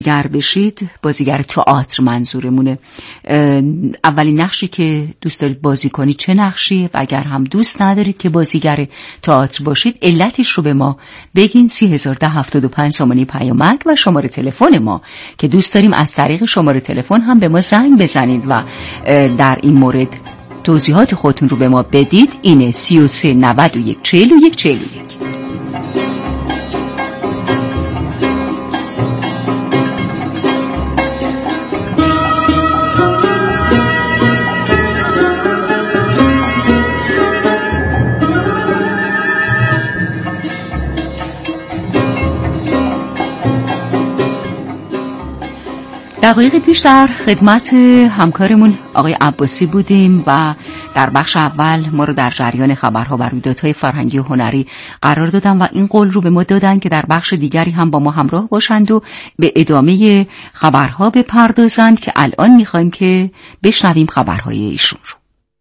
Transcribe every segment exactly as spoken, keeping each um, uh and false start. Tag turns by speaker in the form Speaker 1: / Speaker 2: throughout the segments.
Speaker 1: گر بشید بازیگر تئاتر منظورمونه. اولین نقشی که دوست دارید بازی کنید چه نقشیه و اگر هم دوست ندارید که بازیگر تئاتر باشید علتش رو به ما بگین. سی هزار ده هفتاد و پنج سامانه پیامک و شماره تلفن ما که دوست داریم از طریق شماره تلفن هم به ما زنگ بزنید و در این مورد توضیحات خودتون رو به ما بدید. اینه سی و سه نود و یک چهل و یک چهل و یک. دقایق پیش در خدمت همکارمون آقای عباسی بودیم و در بخش اول ما رو در جریان خبرها و رویدادهای فرهنگی و هنری قرار دادن و این قول رو به ما دادن که در بخش دیگری هم با ما همراه باشند و به ادامه خبرها بپردازند که الان میخوایم که بشنویم خبرهای ایشون رو.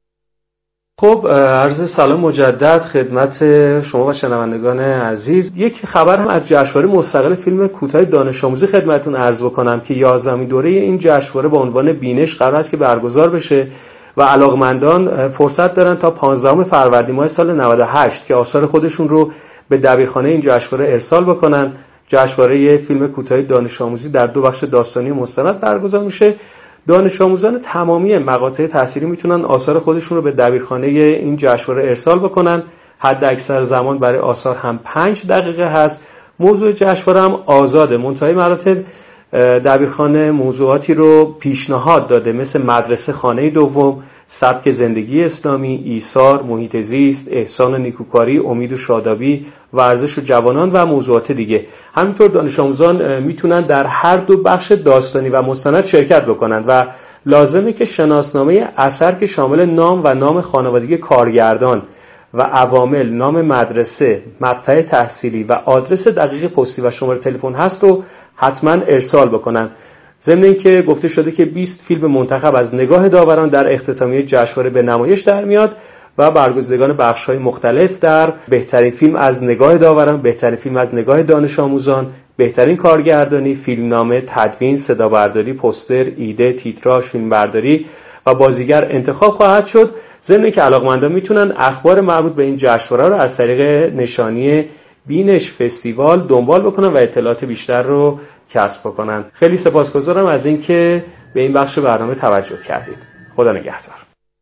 Speaker 2: خب عرض سلام مجدد خدمت شما و شنوندگان عزیز. یک خبر هم از جشنواره مستقل فیلم کوتاه دانش آموزی خدمتتون عرض بکنم که یازدهمین دوره این جشنواره با عنوان بینش قرار است که برگزار بشه و علاقمندان فرصت دارن تا پانزدهم فروردین ماه سال نود و هشت که آثار خودشون رو به دبیرخانه این جشنواره ارسال بکنن. جشنواره فیلم کوتاه دانش آموزی در دو بخش داستانی مستند برگزار میشه. دانش آموزان تمامی مقاطع تحصیلی میتونن آثار خودشون رو به دبیرخانه این جشنواره ارسال بکنن. حد اکثر زمان برای آثار هم پنج دقیقه هست. موضوع جشنواره هم آزاده. منتهای مراتب دبیرخانه موضوعاتی رو پیشنهاد داده مثل مدرسه خانه دوم، سبک زندگی اسلامی، ایثار، محیط زیست، احسان و نیکوکاری، امید و شادابی، ورزش و جوانان و موضوعات دیگه. همینطور دانش آموزان میتونن در هر دو بخش داستانی و مستند شرکت بکنند و لازمه که شناسنامه اثر که شامل نام و نام خانوادگی کارگردان و عوامل، نام مدرسه، مقطع تحصیلی و آدرس دقیق پستی و شماره تلفن هست و حتما ارسال بکنن. ضمن اینکه گفته شده که بیست فیلم منتخب از نگاه داوران در اختتامیه جشنواره به نمایش در میاد و برگزیدگان بخش‌های مختلف در بهترین فیلم از نگاه داوران، بهترین فیلم از نگاه دانش آموزان، بهترین کارگردانی، فیلمنامه، تدوین، صدابرداری، پوستر، ایده، تیتراژ، فیلمبرداری و بازیگر انتخاب خواهد شد. ضمن اینکه علاقمندان میتونن اخبار مربوط به این جشنواره رو از طریق نشانی بینش فستیوال دنبال بکنن و اطلاعات بیشتر رو کسب بکنن. خیلی سپاسگزارم از اینکه به این بخش برنامه توجه کردید. خدا نگهدار.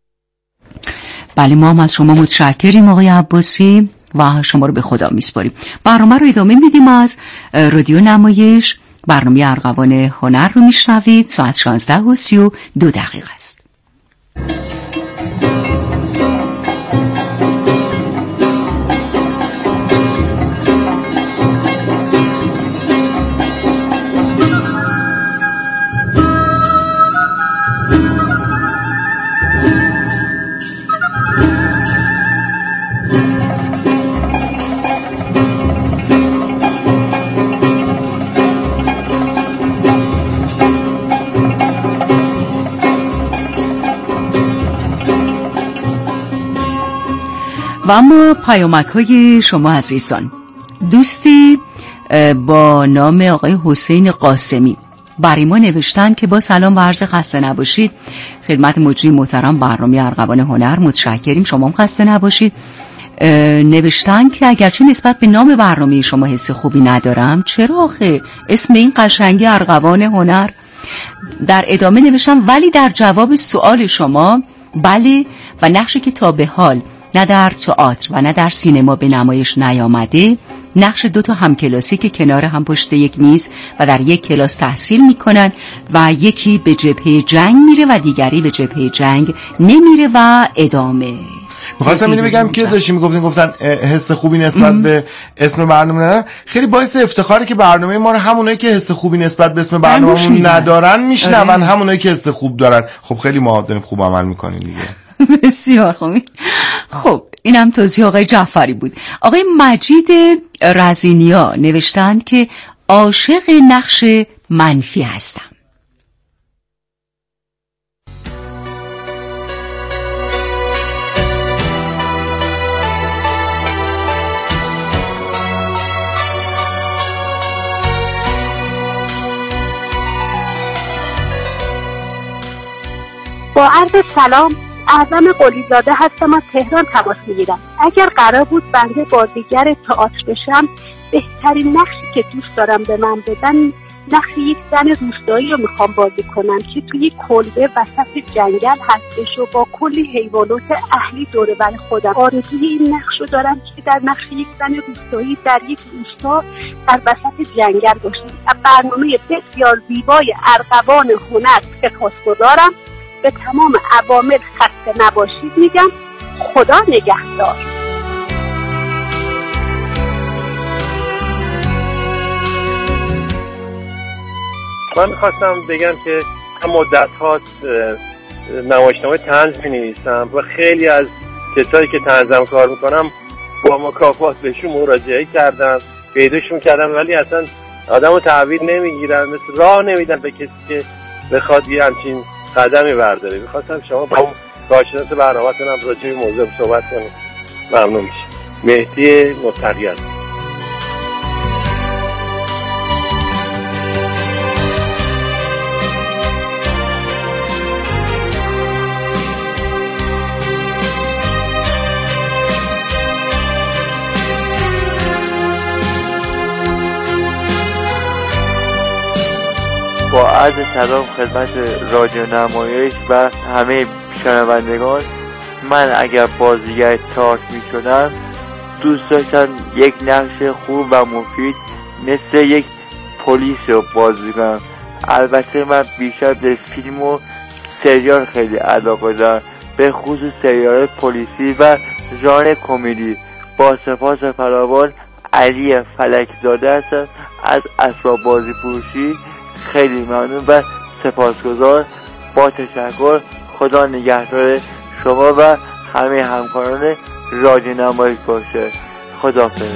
Speaker 1: بله ما هم از شما متشکریم آقای عباسی و شما رو به خدا میسپاریم. برنامه رو ادامه میدیم. از رادیو نمایش برنامه ارغوان هنر رو میشنوید. ساعت شانزده و سی و دو دقیقه است. و اما پیامک های شما عزیزان. دوستی با نام آقای حسین قاسمی برای ما نوشتن که با سلام و عرض خسته نباشید خدمت مجری محترم برنامه ارغوان هنر. متشکریم، شما هم خسته نباشید. نوشتن که اگرچه نسبت به نام برنامه شما حس خوبی ندارم، چرا آخه اسم این قشنگی ارغوان هنر؟ در ادامه نوشتم ولی در جواب سوال شما بله و نقشی که تا به حال نه در تئاتر و نه در سینما به نمایش نیامده، نقش دو تا همکلاسی که کنار هم پشت یک میز و در یک کلاس تحصیل میکنن و یکی به جبهه جنگ میره و دیگری به جبهه جنگ نمیره و ادامه.
Speaker 3: می‌خواستم اینو بگم که داشتیم میگفتین گفتن حس خوبی نسبت ام. به اسم برنامه ندارن. خیلی باعث افتخاره که برنامه ما رو همونایی که حس خوبی نسبت به اسم برنامه‌مون ندارن میشنون، همونایی که حس خوب دارن. خب خیلی ما داریم خوب عمل میکنیم دیگه. بسیار
Speaker 1: خوب. خب اینم توضیح آقای جعفری بود. آقای مجید رزینیا نوشتند که عاشق نقش منفی هستم.
Speaker 4: با عرض سلام، اعظم قلیزاده هستم، از تهران تماس میگیرم. اگر قرار بود بنده بازیگر تئاتر بشم، بهترین نقشی که دوست دارم به من بدن نقش یک زن روستایی رو میخوام بازی کنم که توی کلبه وسط جنگل هستش و با کلی حیوانات اهلی دور بر خودم. آرزوی این نقش رو دارم که در نقش یک زن روستایی در یک روستا در وسط جنگل باشم. برنامه بسیار زیبای ارغوان هنر سپاسگزارم. به تمام عوامل خسته نباشید میگم. خدا نگهدار.
Speaker 5: من خواستم بگم که هم مدت ها نمایشنامه طنز می نویسم و خیلی از کسایی که طنزم کار میکنم با مکافات بهشون مراجعه کردم، پیداشون کردم، ولی اصلا آدم رو تحویل نمیگیرن، مثل راه نمیدن به کسی که بخواد یه همچین قدمی برداره. میخواستم شما با اون کارشناس برنامه‌تون هم راجع به موضوع صحبت کنید. ممنون میشه. مهدی متقی هستم.
Speaker 6: با عرض سلام خدمت رادیو نمایش و همه شنوندگان، من اگر بازیگر تئاتر میشدم دوست داشتم یک نقش خوب و مفید مثل یک پلیس رو بازی کنم. البته من بیشتر به فیلم و سریال خیلی علاقه دارم، به خصوص سریال پلیسی و ژانر کمدی. با سپاس فراوان، علی فلکزاده هستم از اسباب بازی فروشی. خیلی ممنون و سپاسگزار. با تشکر. خدا نگهدار شما و همه همکاران رادیو نمایش باشه. خداحافظ.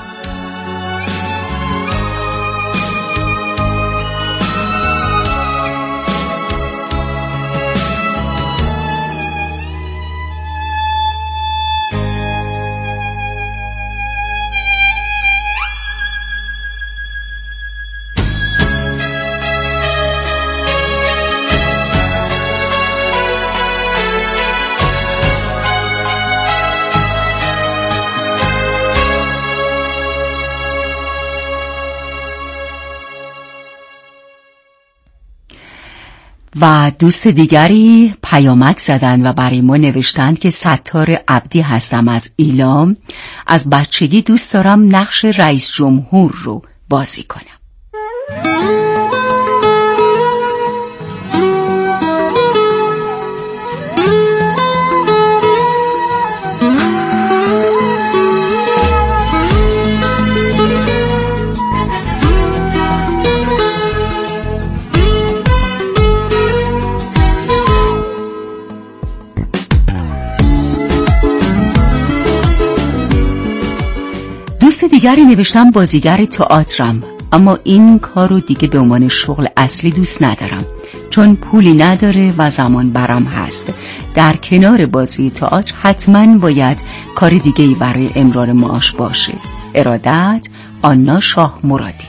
Speaker 1: و دوست دیگری پیامک زدن و برای ما نوشتند که ستار عبدی هستم از ایلام. از بچگی دوست دارم نقش رئیس جمهور رو بازی کنم. دوست دیگری نوشتم بازیگر تئاترم، اما این کارو دیگه به عنوان شغل اصلی دوست ندارم، چون پولی نداره و زمان برام هست. در کنار بازی تئاتر حتما باید کار دیگه‌ای برای امرار معاش باشه. ارادت، آنا شاه مرادی.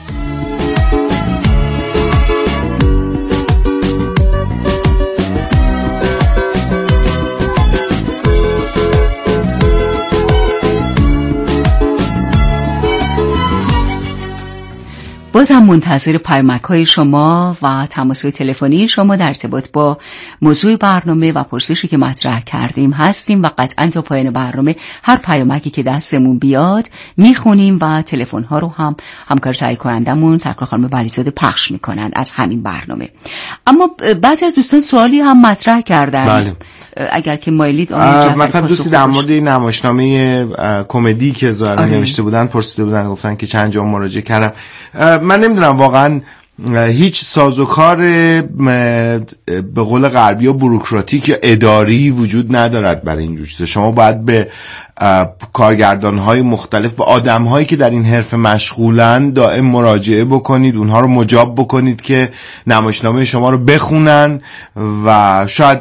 Speaker 1: بازم منتظر پیامک‌های شما و تماس‌های تلفنی شما در ارتباط با موضوع برنامه و پرسشی که مطرح کردیم هستیم و قطعاً تا پایان برنامه هر پیامکی که دستمون بیاد میخونیم و تلفن‌ها رو هم همکار تهیه کنندمون سرکار خانم بلیزاده پخش میکنن از همین برنامه. اما بعضی از دوستان سوالی هم مطرح کردن.
Speaker 3: بله.
Speaker 1: اگر که مایلید
Speaker 3: مثلا دوستی در مورد نمایشنامه کمدی که ظاهرا نوشته بودن پرسیده بودن، گفتن که چند جا مراجعه کردم. من نمیدونم واقعا هیچ سازوکار به قول غربی یا بوروکراتیک یا اداری وجود ندارد برای اینجور چیزا. شما باید به کارگردان‌های مختلف، به آدم‌هایی که در این حرفه مشغولن دائم مراجعه بکنید، اونها رو مجاب بکنید که نمایشنامه شما رو بخونن و شاید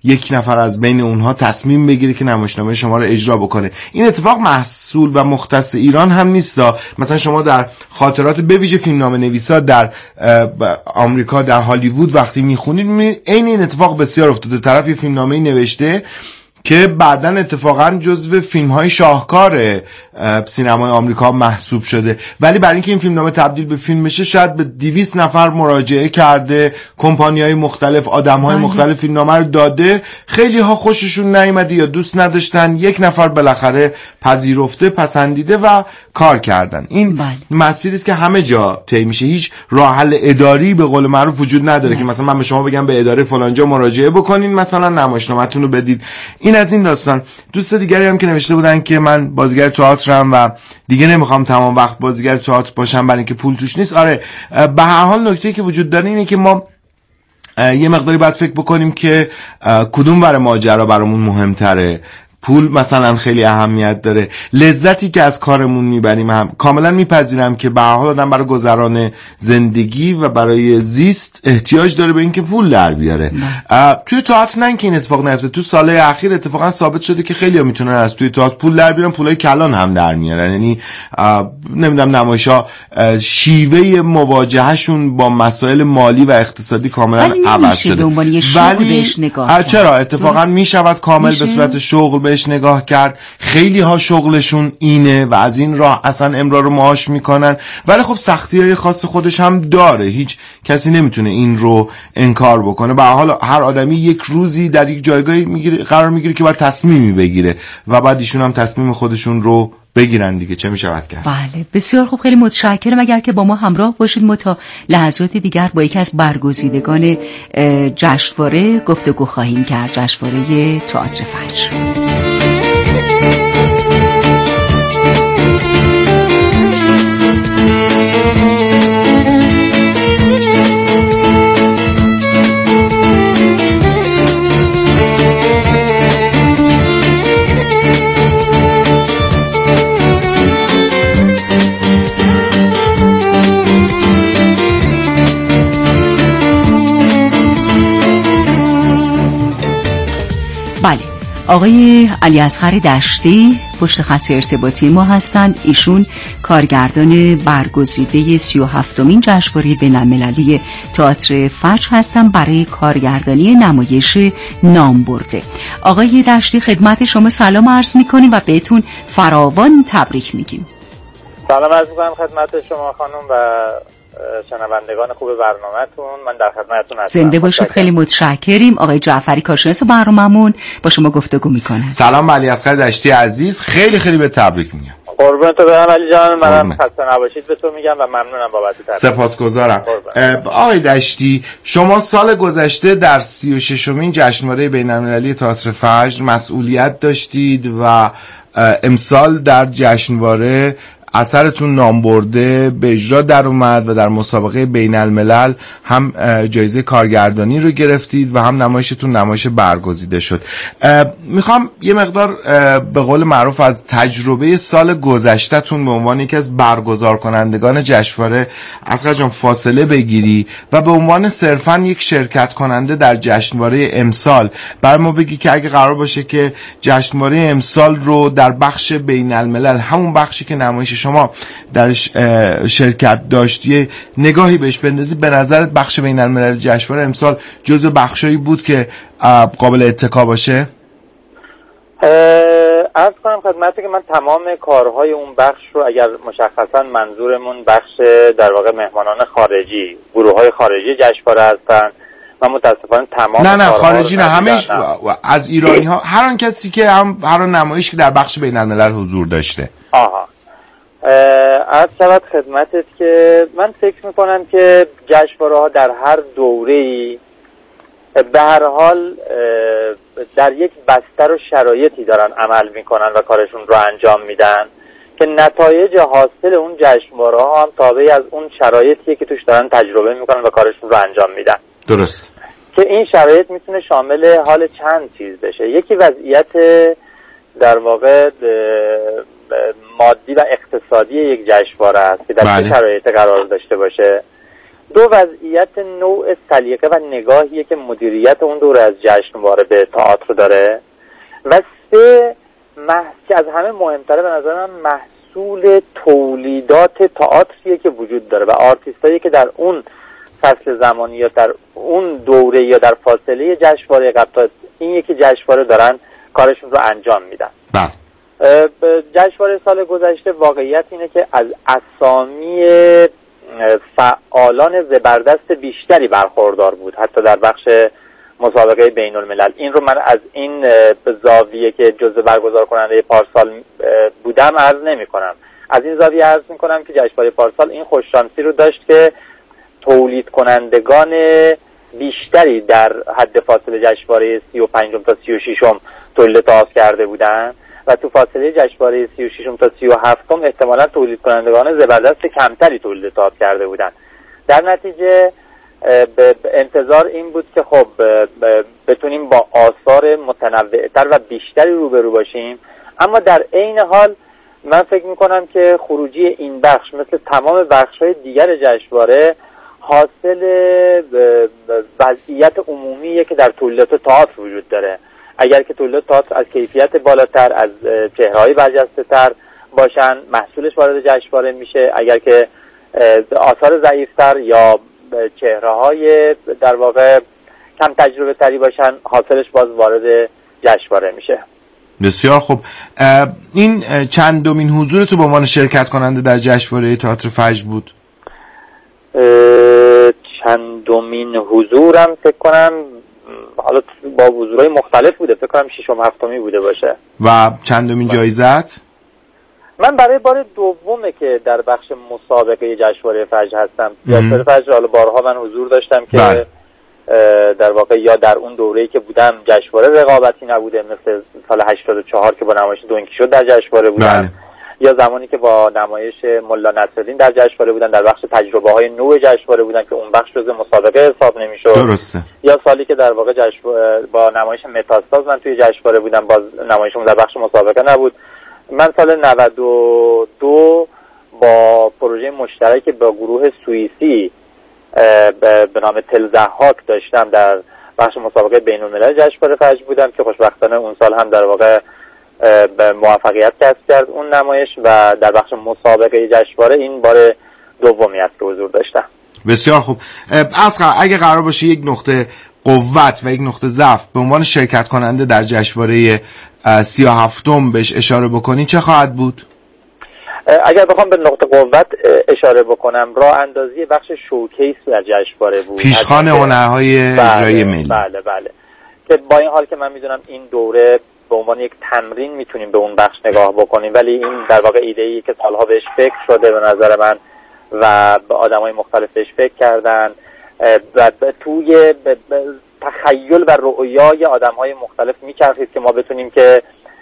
Speaker 3: یک نفر از بین اونها تصمیم بگیره که نمایشنامه شما رو اجرا بکنه. این اتفاق محصول و مختص ایران هم نیست. مثلا شما در خاطرات به ویژه فیلمنامه نویسا در آمریکا، در هالیوود وقتی میخونید میبینید عین این اتفاق بسیار افتاده. طرف یه فیلمنامه‌ای نوشته که بعداً اتفاقاً جزو فیلم‌های شاهکار سینمای آمریکا محسوب شده، ولی برای اینکه این فیلمنامه تبدیل به فیلم بشه شاید به دویست نفر مراجعه کرده، کمپانی‌های مختلف، آدم‌های مختلف فیلمنامه رو داده، خیلی ها خوششون نیامده یا دوست نداشتن، یک نفر بالاخره پذیرفته، پسندیده و کار کردن. این بله. مسیری است که همه جا طی میشه. هیچ راه حل اداری به قول معروف وجود نداره بله. که مثلا من به شما بگم به اداره فلانجا مراجعه بکنین مثلا نمایشنامه‌تون رو بدید. این از این داستان. دوست دیگری هم که نوشته بودن که من بازیگر تئاترم و دیگه نمیخوام تمام وقت بازیگر تئاتر باشم برای اینکه پول توش نیست. آره به هر حال نکته‌ای که وجود داره اینه که ما یه مقداری باید فکر بکنیم که کدوم ور ماجرا برامون مهمتره. پول مثلا خیلی اهمیت داره، لذتی که از کارمون میبریم هم کاملا میپذیرم که به هر حال آدم برای گذران زندگی و برای زیست احتیاج داره به اینکه پول در بیاره. توی تئاتر نه اینکه این اتفاق نیفته، تو سالهای اخیر اتفاقا ثابت شده که خیلی‌ها میتونن از توی تئاتر پول در بیارن، پولای کلان هم در میارن. یعنی نمیدونم نمایش‌ها شیوه مواجههشون با مسائل مالی و اقتصادی کاملا عوض شده، ولی چرا اتفاقا میشود کامل به صورت شغل بهش نگاه کرد. خیلی ها شغلشون اینه و از این راه اصلا امرار معاش میکنن، ولی خب سختی های خاص خودش هم داره. هیچ کسی نمیتونه این رو انکار بکنه. به هر حال هر آدمی یک روزی در یک جایگاهی میگیره قرار میگیره که باید تصمیمی بگیره و بعد ایشون هم تصمیم خودشون رو بگیرن دیگه. چه میشود کرد؟
Speaker 1: بله بسیار خوب، خیلی متشکرم. اگر که با ما همراه باشید ما تا لحظات دیگر با یکی از برگزیدگان جشنواره گفتگو خواهیم کرد، جشنواره تئاتر فجر. بله، آقای علیاصغر دشتی پشت خط ارتباطی ما هستند. ایشون کارگردان برگزیده سی و هفتمین جشنواره بین‌المللی تئاتر فجر هستند برای کارگردانی نمایش نامبرده. آقای دشتی خدمت شما سلام عرض می‌کنیم و بهتون فراوان تبریک میگیم.
Speaker 7: سلام عرض می‌کنم خدمت شما خانم و شنوندگان خوب برنامه‌تون. من در خدمتتون هستم.
Speaker 1: زنده باشید. خیلی متشکریم. آقای جعفری کارشناس برنامه‌مون با شما گفتگو میکنه.
Speaker 3: سلام علیاصغر دشتی عزیز، خیلی خیلی به تبریک میگم.
Speaker 7: قربونت برم علی جان، منم خسته نباشید به تو میگم و ممنونم بابت تبریک.
Speaker 3: سپاسگزارم. آقای دشتی، شما سال گذشته در سی و ششمین جشنواره بین‌المللی تئاتر فجر مسئولیت داشتید و امسال در جشنواره اثرتون نامبرده به اجرا در اومد و در مسابقه بین الملل هم جایزه کارگردانی رو گرفتید و هم نمایشتون نمایش برگزیده شد. میخوام یه مقدار به قول معروف از تجربه سال گذشته‌تون به عنوان یکی از برگزار کنندگان جشنواره اصغر جان فاصله بگیری و به عنوان صرفاً یک شرکت کننده در جشنواره امسال برای ما بگی که اگه قرار باشه که جشنواره امسال رو در بخش بین الملل، همون بخشی که نمایش شما درش شرکت داشتی، نگاهی بهش بندازی، به نظرت بخش بین الملل جشنواره امسال جزو بخشایی بود که قابل اتکا باشه؟
Speaker 7: عرض کنم خدمتی که من تمام کارهای اون بخش رو، اگر مشخصا منظورمون بخش در واقع مهمانان خارجی، گروه‌های خارجی جشنواره هستن، من متاسفانه تمام
Speaker 3: نه نه خارجی نه، همه از ایرانی ها، هر آن کسی که هم هر نمایش که در بخش بین الملل حضور داشته.
Speaker 7: آها عرض شود خدمتت که من فکر میکنم که جشنواره ها در هر دوره‌ای به هر حال در یک بستر و شرایطی دارن عمل میکنن و کارشون رو انجام میدن که نتایج حاصل اون جشنواره ها هم تابع از اون شرایطیه که توش دارن تجربه میکنن و کارشون رو انجام میدن.
Speaker 3: درست.
Speaker 7: که این شرایط میتونه شامل حال چند چیز بشه. یکی وضعیت در واقع مادی و اقتصادی یک جشنواره است که در چه شرایطی قرار داشته باشه. دو وضعیت نوع سلیقه و نگاهیه که مدیریت اون دوره از جشنواره به تئاتر داره و سه محص که از همه مهمتره به نظر من محصول تولیدات تئاتریه که وجود داره و آرتیستایی که در اون فصل زمانی یا در اون دوره یا در فاصله جشنواره قبل تا این یکی جشنواره دارن کارشون رو انجام میدن.
Speaker 3: بله.
Speaker 7: جشنواره سال گذشته واقعیت اینه که از اسامی فعالان زبردست بیشتری برخوردار بود، حتی در بخش مسابقه بین الملل. این رو من از این زاویه که جزء برگزار کننده پارسال بودم عرض نمی کنم. از این زاویه عرض می کنم که جشنواره پارسال این خوششانسی رو داشت که تولید کنندگان بیشتری در حد فاصله جشنواره سی و پنجم تا سی و ششم تولید تئاتر کرده بودن و تو فاصله جشنواره سی و ششم تا سی و هفتم احتمالاً تولید کنندگان زبردست کمتری تولید تئاتر کرده بودن. در نتیجه به انتظار این بود که خب بتونیم با آثار متنوع‌تر و بیشتری روبرو باشیم، اما در عین حال من فکر میکنم که خروجی این بخش مثل تمام بخش‌های دیگر جشنواره حاصل وضعیت عمومیه که در تولیدات تئاتر وجود داره. اگر که تولیدات تئاتر از کیفیت بالاتر، از چهره‌های برجسته‌تر باشن، محصولش وارد جشنواره میشه. اگر که آثار ضعیف‌تر یا چهره‌های در واقع کم تجربه تری باشن، حاصلش باز وارد جشنواره میشه.
Speaker 3: بسیار خوب. این چندمین حضور تو به عنوان شرکت کننده در جشنواره تئاتر فجر بود؟
Speaker 7: چندمین حضورم فکر کنم حالا با حضورهای مختلف بوده، فکر کنم ششم هفتمی بوده باشه.
Speaker 3: و چندمین جایزت؟
Speaker 7: من برای بار دومه که در بخش مسابقه جشنواره فجر هستم. جشنواره فجر حالا بارها من حضور داشتم که بله. در واقع یا در اون دوره‌ای که بودم جشنواره رقابتی نبوده مثل سال هشتاد و چهار که با نمایش دونکی شد در جشنواره بودم، بله. یا زمانی که با نمایش ملا نصرالدین در جشنواره بودن در بخش تجربه‌های نو جشنواره بودن که اون بخش جزء مسابقه حساب نمی‌شد.
Speaker 3: درسته.
Speaker 7: یا سالی که در واقع جشنواره با نمایش متاستاز من توی جشنواره بودم، باز نمایشمون در بخش مسابقه نبود. من سال نود و دو با پروژه مشترک با گروه سوئیسی به نام تل ضحاک داشتم در بخش مسابقه بین الملل جشنواره فجر بودم که خوشبختانه اون سال هم در واقع به موفقیت کسب کرد اون نمایش و در بخش مسابقه جشنواره این بار دومی است که حضور داشتم.
Speaker 3: بسیار خوب. اصغر اگه قرار باشه یک نقطه قوت و یک نقطه ضعف به عنوان شرکت کننده در جشنواره سی و هفتم بهش اشاره بکنی چه خواهد بود؟
Speaker 7: اگر بخوام به نقطه قوت اشاره بکنم، راه اندازی بخش شوکیس در جشنواره بود،
Speaker 3: پیشخوان هنرهای اجرایی ملی.
Speaker 7: بله بله که با این حال که من میدونم این دوره به عنوان یک تمرین میتونیم به اون بخش نگاه بکنیم، ولی این در واقع ایده‌ای که سالها بهش فکر شده به نظر من و به آدمای مختلف بهش فکر کردن و توی تخیل و رؤیای آدم‌های مختلف میچرخید که ما بتونیم که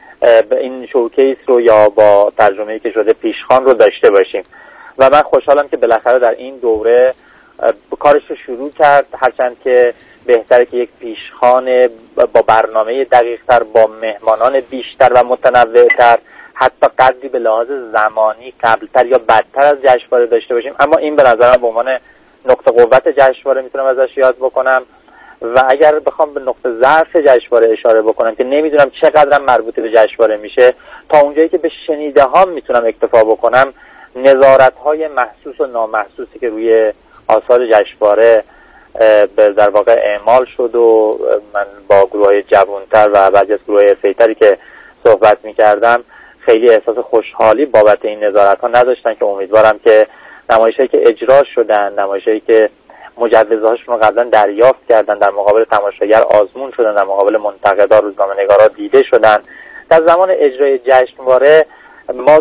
Speaker 7: این شوکیس رو یا با ترجمه‌ای که شده پیشخوان رو داشته باشیم و من خوشحالم که بالاخره در این دوره کارش رو شروع کرد، هرچند که بهتره که یک پیشخوان با برنامه دقیق‌تر، با مهمانان بیشتر و متنوع‌تر، حتی قدری به لحاظ زمانی قبلتر یا بعدتر از جشنواره داشته باشیم. اما این به نظرم به عنوان نقطه قوت جشنواره میتونم ازش یاد بکنم و اگر بخوام به نقطه ضعف جشنواره اشاره بکنم که نمیدونم چقدرم مربوط به جشنواره میشه، تا اونجایی که به شنیده ها میتونم اکتفا بکنم، نظارت‌های محسوس و نامحسوسی که روی آثار جشنواره در واقع اعمال شد و من با گروه‌های جوان‌تر و بعضی از گروه‌های حرفه‌ای‌تری که صحبت می‌کردم خیلی احساس خوشحالی بابت این نظارت‌ها نداشتن که امیدوارم که نمایش‌هایی که اجرا شدن، نمایش‌هایی که مجوزهاشون رو قبلا دریافت کردن، در مقابل تماشاگر آزمون شدن، در مقابل منتقدا، روزنامه‌نگارا دیده شدن، در زمان اجرای جشنواره ما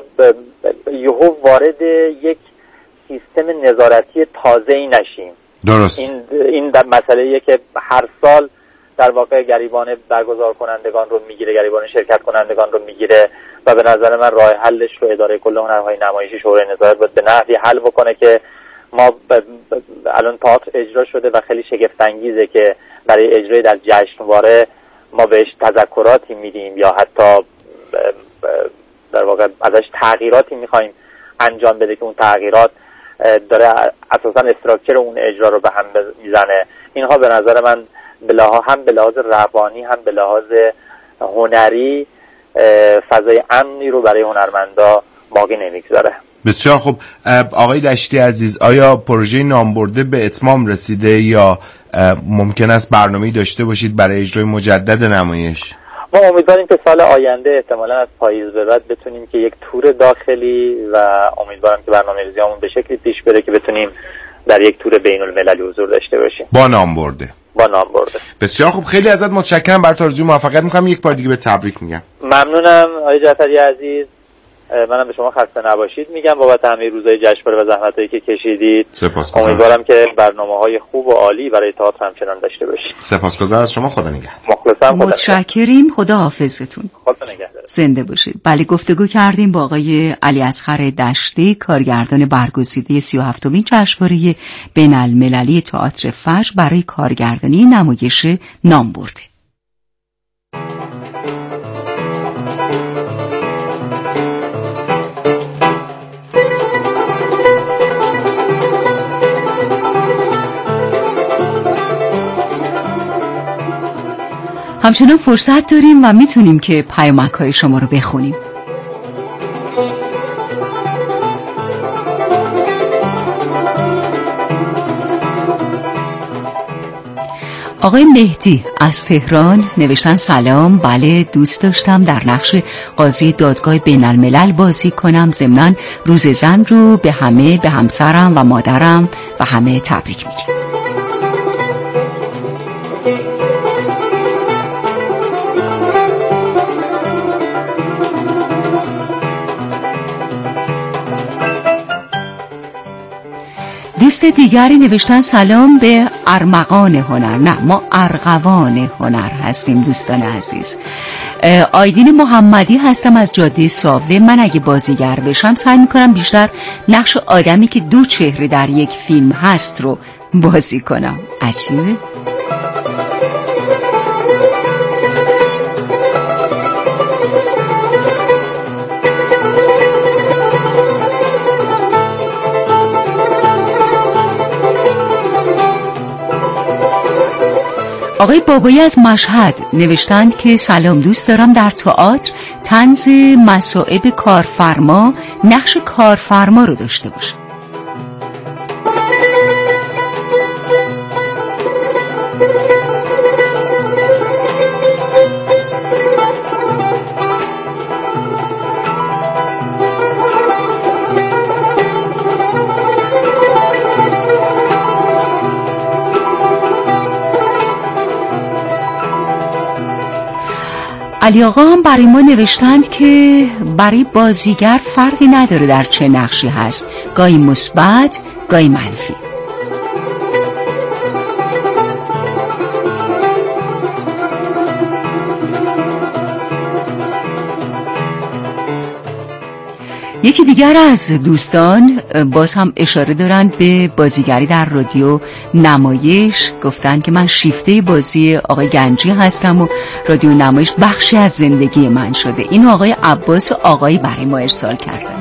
Speaker 7: یهو وارد یک سیستم نظارتی تازه‌ای نشیم.
Speaker 3: درست.
Speaker 7: این این در مسئله‌ایه که هر سال در واقع گریبان برگزار کنندگان رو میگیره، گریبان شرکت کنندگان رو میگیره و به نظر من راه حلش رو اداره کل هنرهای نمایشی شورای نظارت باید به نحوی حل بکنه که ما ب... ب... الان تئاتر اجرا شده و خیلی شگفت انگیزه که برای اجرای در جشنواره ما بهش تذکراتی میدیم یا حتی ب... ب... در واقع ازش تغییراتی میخوایم انجام بده که اون تغییرات داره اساسا استراکچر اون اجرا رو به هم میزنه. اینها به نظر من بلاها هم به لحاظ روانی هم به لحاظ هنری فضای امنی رو برای هنرمندا باقی نمیگذاره.
Speaker 3: بسیار خوب. آقای دشتی عزیز، آیا پروژه نامبرده به اتمام رسیده یا ممکن است برنامه‌ای داشته باشید برای اجرای مجدد نمایش؟
Speaker 7: ما امیدواریم که سال آینده احتمالاً از پاییز به بعد بتونیم که یک تور داخلی و امیدوارم که برنامه‌ریزیامون به شکلی پیش بره که بتونیم در یک تور بین‌المللی حضور داشته باشیم
Speaker 3: با نامبرده.
Speaker 7: با نامبرده.
Speaker 3: بسیار خوب، خیلی ازت متشکرم، برات آرزوی موفقیت می‌کنم. یک بار دیگه به تبریک میگم.
Speaker 7: ممنونم آقای جعفری عزیز. منم به شما خسته نباشید میگم بابت همه روزهای جشنواره و زحمتایی که کشیدید.
Speaker 3: سپاسگزارم.
Speaker 7: امیدوارم که برنامه‌های خوب و عالی برای تئاتر همچنان داشته باشید.
Speaker 3: سپاسگزارم از شما. خدا نگهدار.
Speaker 7: مخلصم.
Speaker 1: متشکریم. خدا حافظتون.
Speaker 7: خدا نگهدار.
Speaker 1: زنده باشید. بله، گفتگو کردیم با آقای علی اصغر دشتی، کارگردان برگزیده سی و هفتمین جشنواره بین‌المللی تئاتر فجر برای کارگردانی نمایش نامبرده. همچنان فرصت داریم و میتونیم که پیامک‌های شما رو بخونیم. آقای مهدی از تهران نوشتن سلام، بله دوست داشتم در نقش قاضی دادگاه بین‌الملل بازی کنم. ضمناً روز زن رو به همه، به همسرم و مادرم و همه تبریک میگم. دوست دیگری نوشتن سلام به ارمغان هنر، نه ما ارغوان هنر هستیم دوستان عزیز. آیدین محمدی هستم از جاده ساوله. من اگه بازیگر بشم سعی میکنم بیشتر نقش آدمی که دو چهره در یک فیلم هست رو بازی کنم. عجیبه. آقای بابایی از مشهد نوشتند که سلام، دوست دارم در تئاتر طنز مصائب کارفرما نقش کارفرما رو داشته باشم. علی آقا هم برای ما نوشتند که برای بازیگر فرقی نداره در چه نقشی هست، گاهی مثبت گاهی منفی. یکی دیگر از دوستان باز هم اشاره دارند به بازیگری در رادیو نمایش. گفتن که من شیفته بازی آقای گنجی هستم و رادیو نمایش بخشی از زندگی من شده. اینو آقای عباس آقایی برای ما ارسال کردند.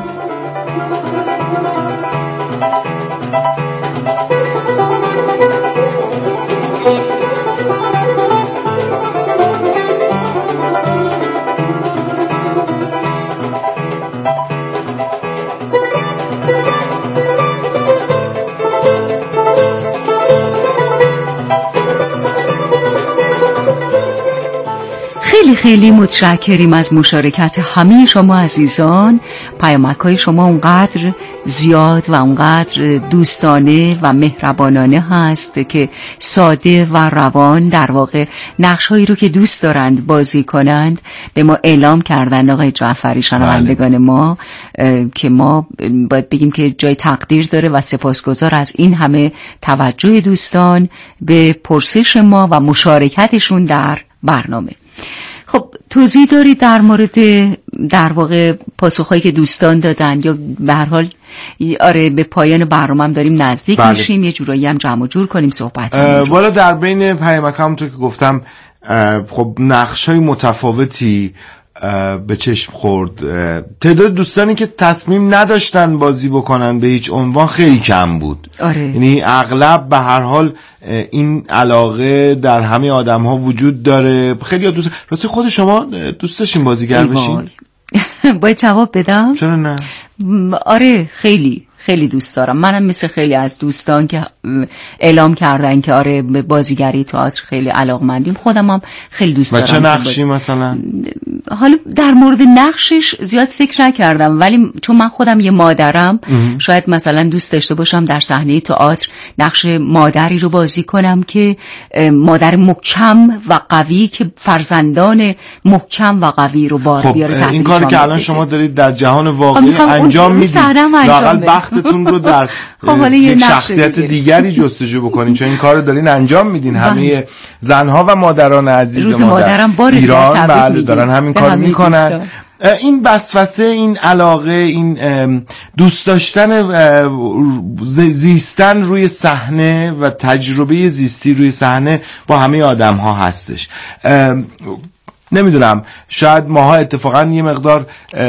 Speaker 1: خیلی خیلی متشکریم از مشارکت همه شما عزیزان. پیامک‌های شما اونقدر زیاد و اونقدر دوستانه و مهربانانه هست که ساده و روان در واقع نقش‌هایی رو که دوست دارند بازی کنند به ما اعلام کردن آقای جعفری شنوندگان ما، که ما باید بگیم که جای تقدیر داره و سپاسگزار از این همه توجه دوستان به پرسش ما و مشارکتشون در برنامه. خب توضیح دارید در مورد در واقع پاسخهایی که دوستان دادن، یا به هر حال آره به پایان برنامه هم داریم نزدیک بله. میشیم، یه جورایی هم جمع و جور کنیم صحبت.
Speaker 3: والا در بین پیامک همونطور که گفتم خب نقش‌های متفاوتی به چشم خورد. تعداد دوستانی که تصمیم نداشتن بازی بکنن به هیچ عنوان خیلی کم بود.
Speaker 1: آره.
Speaker 3: یعنی اغلب به هر حال این علاقه در همه آدم ها وجود داره. خیلی دوست راستی خود شما دوست داشتین بازیگر بشین؟
Speaker 1: باید جواب بدم؟
Speaker 3: چرا نه؟
Speaker 1: آره خیلی خیلی دوست دارم. منم مثل خیلی از دوستان که اعلام کردن که آره به بازیگری تئاتر خیلی علاقمندیم، خودم هم خیلی دوست دارم.
Speaker 3: و چه نقشی مثلا؟
Speaker 1: حالا در مورد نقشش زیاد فکر نکردم، ولی چون من خودم یه مادرم اه. شاید مثلا دوست داشته باشم در صحنه تئاتر نقش مادری رو بازی کنم که مادر محکم و قوی که فرزندان محکم و قوی رو بار
Speaker 3: خب
Speaker 1: بیاره.
Speaker 3: خب این کاری که الان شما دارید در جهان واقعی انجام میدید، لااقل بختتون رو در یک شخصیت دیگری جستجو بکنین، چون این کار رو دارین انجام میدین. همه زنها و مادران عزیز ما در ایران بله دارن همین کار میکنن. این وسوسه، این علاقه، این دوست داشتن زیستن روی صحنه و تجربه زیستی روی صحنه با همه آدم ها هستش. نمیدونم، شاید ماها اتفاقا یه مقدار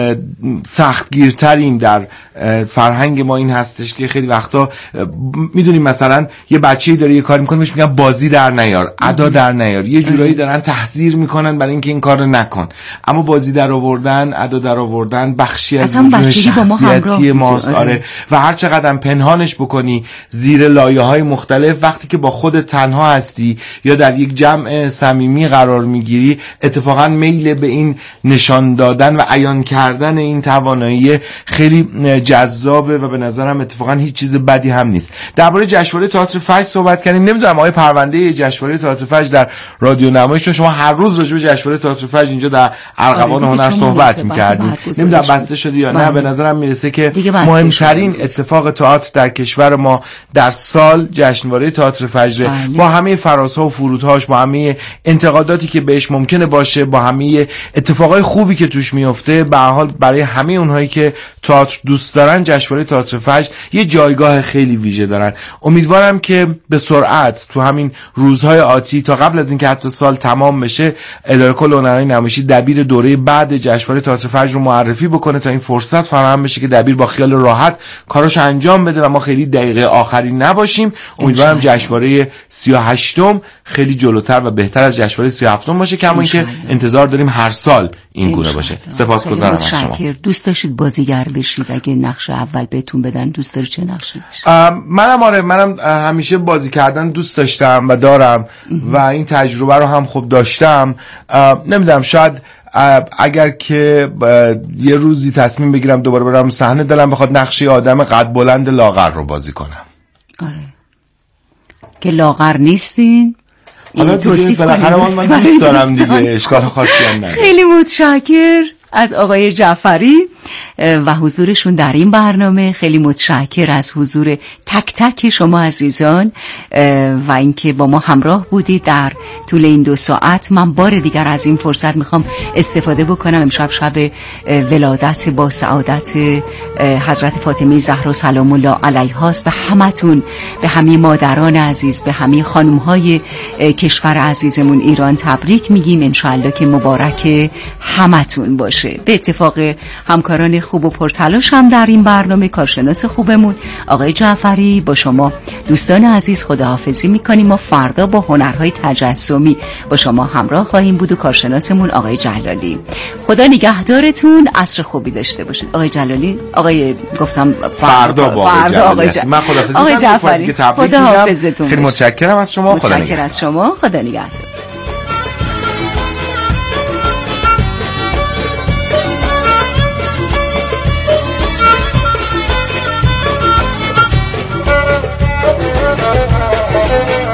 Speaker 3: سختگیرتریم. در فرهنگ ما این هستش که خیلی وقتا میدونیم مثلا یه بچه‌ای داره یه کاری میکنه بهش میگن بازی در نیار، ادا در نیار، یه جورایی دارن تحذیر میکنن برای اینکه این کارو نکن. اما بازی در آوردن، ادا در آوردن بخشی از وجود شخصیتی ماست. آره. و هر چقدر پنهانش بکنی زیر لایه‌های مختلف، وقتی که با خودت تنها هستی یا در یک جمع صمیمی قرار میگیری، اتفاقا میل به این نشان دادن و عیان کردن این توانایی خیلی جذابه و به نظرم اتفاقا هیچ چیز بدی هم نیست. درباره جشنواره تئاتر فجر صحبت کردیم. نمیدونم آقای پرونده جشنواره تئاتر فجر در رادیو نمایش، چون شما هر روز راجع به جشنواره تئاتر فجر اینجا در ارغوان هنر صحبت می‌کردیم، نمیدونم بسته شده یا نه. به نظرم میرسه که مهمترین اتفاق تئاتر در کشور ما در سال جشنواره تئاتر فجر، با همه فرازها و فرودهاش، با همه انتقاداتی که بهش ممکنه باشه، با همه اتفاقای خوبی که توش میفته، به هر حال برای همه اونهایی که تئاتر دوست دارن جشنواره تئاتر فجر یه جایگاه خیلی ویژه دارن. امیدوارم که به سرعت تو همین روزهای آتی تا قبل از اینکه حتی سال تمام بشه، اداره کل هنرهای نمایشی دبیر دوره بعد جشنواره تئاتر فجر رو معرفی بکنه تا این فرصت فراهم بشه که دبیر با خیال راحت کاراشو انجام بده و ما خیلی دقیقه آخری نباشیم. امیدوارم جشنواره سی و هشتم خیلی جلوتر و بهتر از جشنواره سی و هفتم باشه، کما اینکه انتظار داریم هر سال این گونه باشه. سپاسگزارم از شما.
Speaker 1: دوست داشتید بازیگر بشید؟ اگه نقش اول بهتون بدن دوست داری چه نقشی بشید؟
Speaker 3: منم آره منم همیشه بازی کردن دوست داشتم و دارم و این تجربه رو هم خوب داشتم. نمیدونم، شاید اگر که یه روزی تصمیم بگیرم دوباره برم صحنه، دلم بخواد نقشی آدم قد بلند لاغر رو بازی کنم.
Speaker 1: آره که لاغر نیستین.
Speaker 3: حالا توصیف بالاخره من دوست دارم دیگه، اشکال خاصی هم نداره.
Speaker 1: خیلی متشکر از آقای جعفری و حضورشون در این برنامه. خیلی متشکر از حضور تک تک شما عزیزان و اینکه با ما همراه بودید در طول این دو ساعت. من بار دیگر از این فرصت میخوام استفاده بکنم. امشب شب ولادت با سعادت حضرت فاطمه زهرا سلام الله علیها است. به همتون، به همه مادران عزیز، به همه خانم‌های کشور عزیزمون ایران تبریک میگیم. انشالله که مبارک همتون باشه. به اتفاق همکاران خوب و پرتلاش هم در این برنامه، کارشناس خوبمون آقای جعفری، با شما دوستان عزیز خداحافظی میکنیم. ما فردا با هنرهای تجسمی با شما همراه خواهیم بود و کارشناسمون آقای جلالی. خدا نگهدارتون، عصر خوبی داشته باشید. آقای جلالی، آقای گفتم
Speaker 3: فردا با آقای آقای جلالی. من خداحافظی میکنم.
Speaker 1: آقای جعفری خداحافظتون.
Speaker 3: خیلی متشکرم از شما.
Speaker 1: خدا متشکرم از شما. خدا نگهدار.
Speaker 8: Thank you.